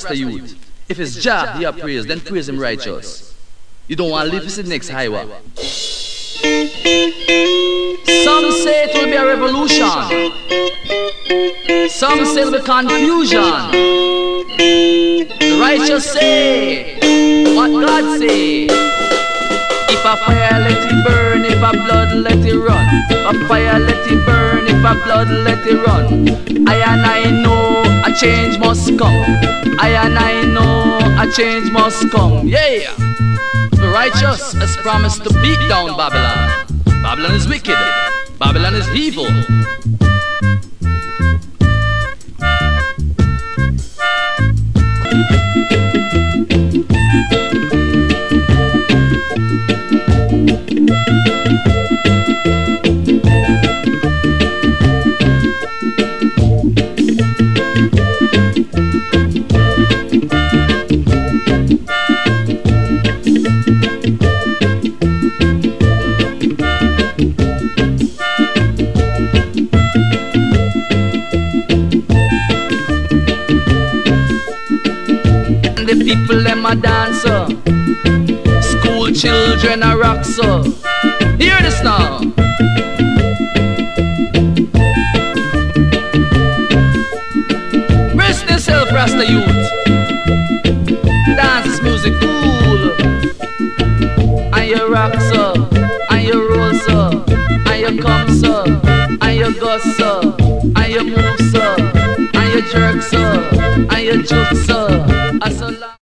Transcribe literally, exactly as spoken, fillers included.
Rasta youth. If it's Jah he have praise, then praise him righteous. You don't want to live to see the next highway. Some say it will be a revolution. Some say it will be confusion. The righteous say what God say. If a fire let it burn, if a blood let it run. A fire let it burn, if a blood let it run. I and I know a change must come. I and I know a change must come. Yeah. The righteous has promised to beat down Babylon. Babylon is wicked. Babylon is evil. The people them a dancer, school children a rock so. Hear this now. Rest yourself, Rasta youth. Dance this music cool. And you rock so, and you roll so, and you come so, and you go so, and you move so, and you jerk so, and you juke so.